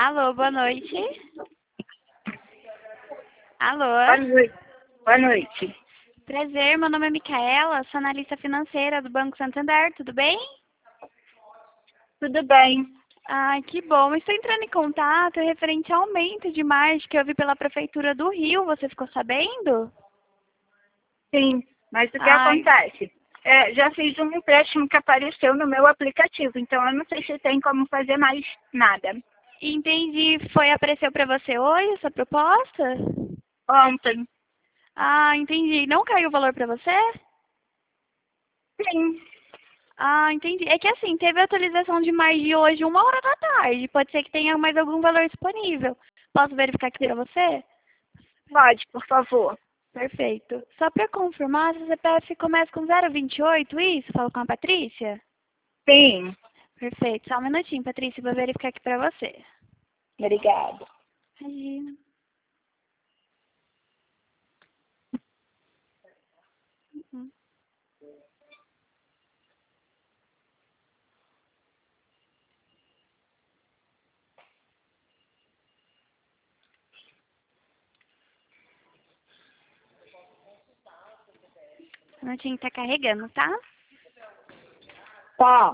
Alô, boa noite. Alô, Boa noite. Boa noite. prazer, meu nome é Micaela, sou analista financeira do Banco Santander, tudo bem? Tudo bem? Ai, que bom. Estou entrando em contato referente ao aumento de margem que eu vi pela Prefeitura do Rio, você ficou sabendo? Sim, mas o que Ai, acontece? Já fiz um empréstimo que apareceu no meu aplicativo, então eu não sei se tem como fazer mais nada. entendi. Apareceu para você hoje essa proposta? Ontem, Ah, entendi. Não caiu o valor para você? sim, Ah, entendi. É que assim, teve atualização de mais de hoje, 1 hora da tarde. Pode ser que tenha mais algum valor disponível. Posso verificar aqui para você? pode, por favor. Perfeito. Só para confirmar, seu CPF começa com 028, isso? Falo com a Patrícia? Sim, Perfeito. Só um minutinho, Patrícia, vou verificar aqui para você. obrigada. Imagina. Uhum. Um minutinho que tá carregando, tá? Tá,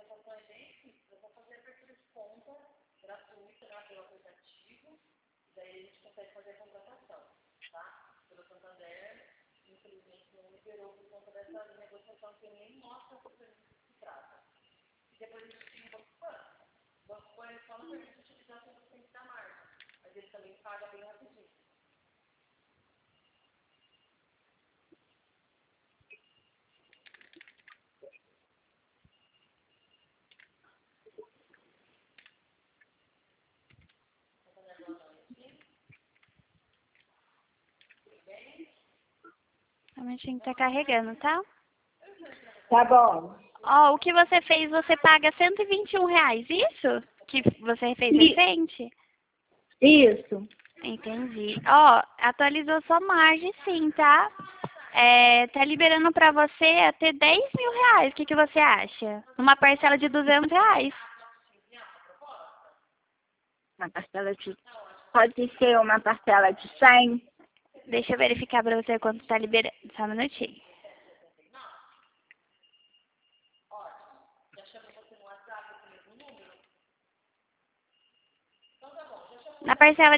Um minutinho que tá carregando, tá? tá bom. Ó, o que você fez, você paga R$ 121, isso? Que você fez E, recente? isso. Entendi. Ó, atualizou sua margem sim, tá? Tá liberando pra você até R$ 10.000. O que você acha? Uma parcela de R$ 200. Uma parcela de... Pode ser uma parcela de 100? Deixa eu verificar pra você quanto tá liberando. Só um minutinho. Na parcela